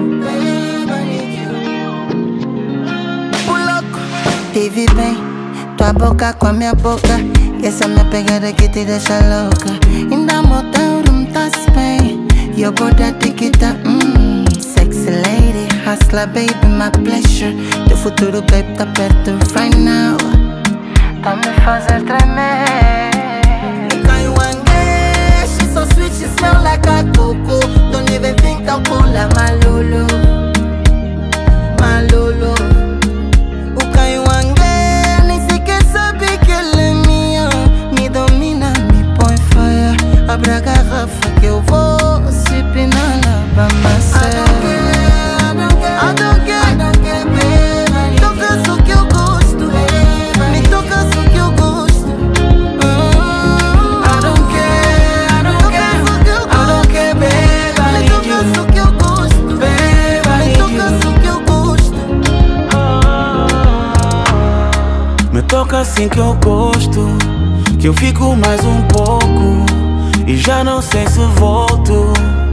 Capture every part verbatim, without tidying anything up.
babe, I need you. Pull up, te vi bem, tua boca com a minha boca. E essa minha pegada que te deixa louca. Ainda motel room tá bem. Your body tiquita, mmm. Sexy lady, hustler baby, my pleasure. Teu futuro babe tá perto right now. Tá me fazer tremer. Caiu angue, she's so sweet, she smell like a coco. Don't even think I'll call her my lulu, my lulu. O caiu angue, nem sequer sabe que ele é minha. Me domina, me põe fire. Abre a garrafa que eu vou sipping na Alabama. I don't care, I don't care, I don't care, I don't care, babe. Toca só que eu gosto, me toca só que eu gosto. I don't care, I don't care, I don't care, babe. I need you. Me toca só que eu gosto, babe. I need you. Me toca só que eu gosto. Me toca assim que eu gosto, que eu fico mais um pouco e já não sei se volto.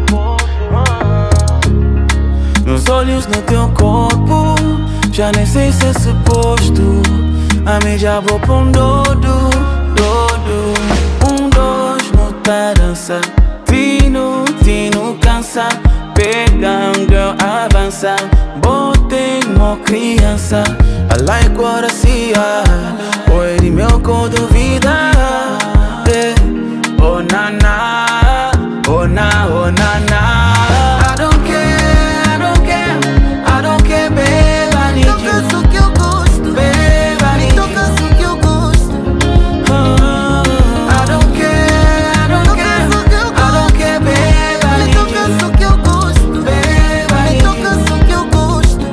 Meus olhos no teu corpo, já nem sei se é suposto. A mim já vou pra um dodo, dodo. Um, dois, no tá dança. Tino, tino, cansa. Pega um girl, avança. Botei uma criança. I like what I see, oi de meu cor duvida. Yeah. Oh na na, oh na, oh na na. I don't care, I don't care, I don't care, babe, I need you. Toca só que eu gosto, babe, I need you. Toca só que eu gosto. I don't care, I don't care, I don't care, babe, I need you. Toca só que eu gosto, babe, I need you. Toca só que eu gosto.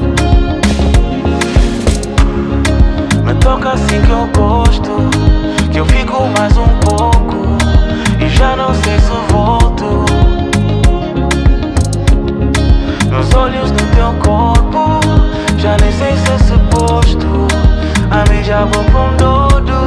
Me toca assim que eu gosto, que eu fico mais um pouco e já não sei se volto. Meus olhos no teu corpo, já nem sei se é suposto. A mim já vou pra um dodo.